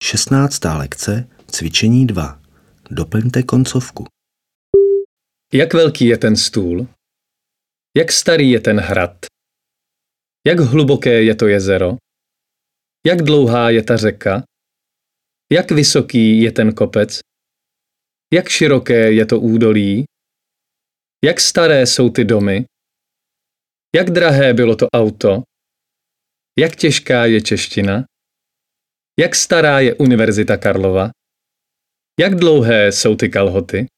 16. lekce, cvičení 2. Doplňte koncovku. Jak velký je ten stůl? Jak starý je ten hrad? Jak hluboké je to jezero? Jak dlouhá je ta řeka? Jak vysoký je ten kopec? Jak široké je to údolí? Jak staré jsou ty domy? Jak drahé bylo to auto? Jak těžká je čeština? Jak stará je Univerzita Karlova? Jak dlouhé jsou ty kalhoty?